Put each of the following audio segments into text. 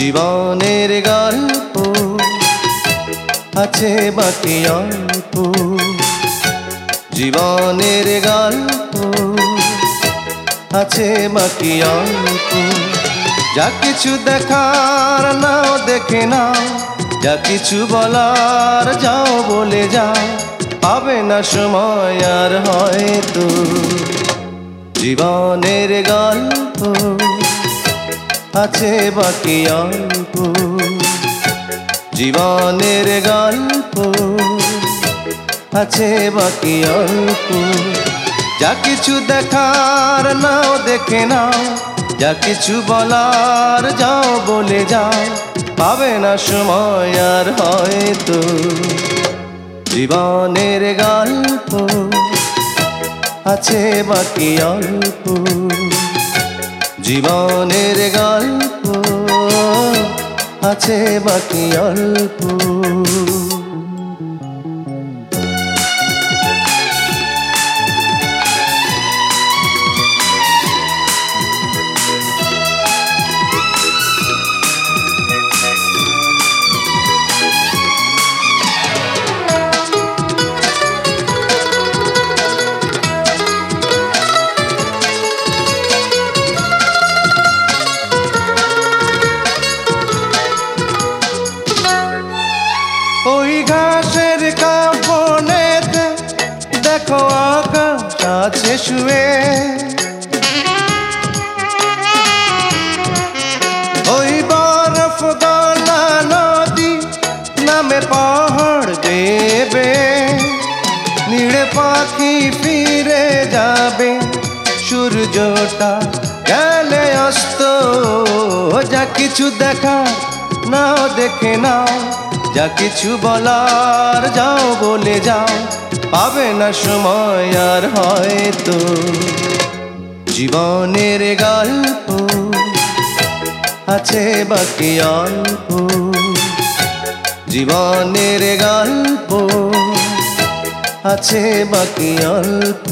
জীবনের গল্প আছে বাকি অল্প, জীবনের গল্প আছে বাকি অল্প। যা কিছু দেখার নাও দেখে নাও, যা কিছু বলার যাও বলে যাও, পাবে না সময় আর হয়তো। জীবনের গল্প আছে বাকি অল্প, জীবনের গল্প আছে বাকি অল্প। যা কিছু দেখার নাও দেখে নাও, যা কিছু বলার যাও বলে যাও, পাবে না সময় আর হয়তো। জীবনের গল্প আছে বাকি অল্প, জীবনের গল্প আছে বাকি অল্প। ওই ঘাসের কাঁপনেতে দেখো আকাশ আছে শুয়ে, ওই বরফ গলা নদী নামে পাহাড় দেবে, নীড়ে পাখি ফিরে যাবে, সূর্যটা গেলে অস্ত। যা কিছু দেখা নাও দেখে নাও, যা কিছু বলার যাও বলে যাও, পাবে না সময় আর হয়তো। জীবনের গল্প আছে বাকি অল্প, জীবনের গল্প আছে বাকি অল্প।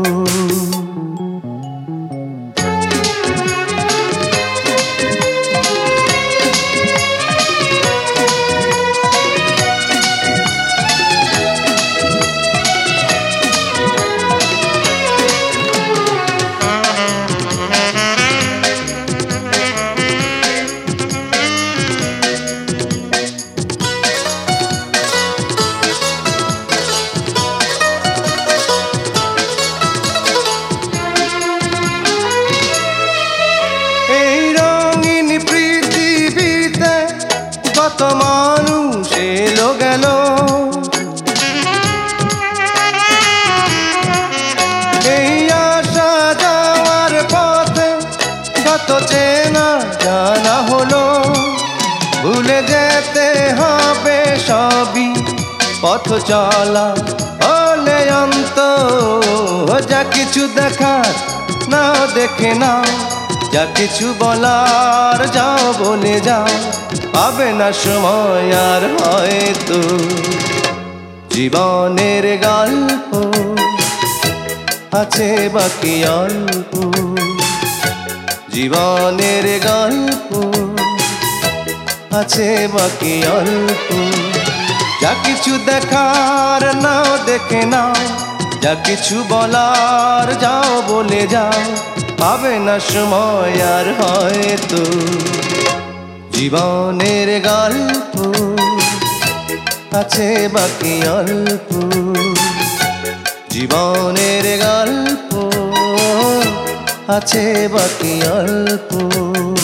কত মানুষ এলো গেল, এই আসা যাওয়ার পথে কত চেনা জানা হলো। ভুলে যেতে হবে সবই, পথ চলা হলে অন্ত। যা কিছু দেখার নাও দেখে নাও, যা কিছু বলার যাও বলে যাও, পাবে না সময় আর হয়তো। জীবনের গল্প আছে বাকি অল্প, জীবনের গল্প আছে বাকি অল্প। যা কিছু দেখার নাও দেখে নাও, যা কিছু বলার যাও বলে যাও, পাবে না সময় আর হয়তো। জীবনের গল্প আছে বাকি অল্প, জীবনের গল্প আছে বাকি অল্প।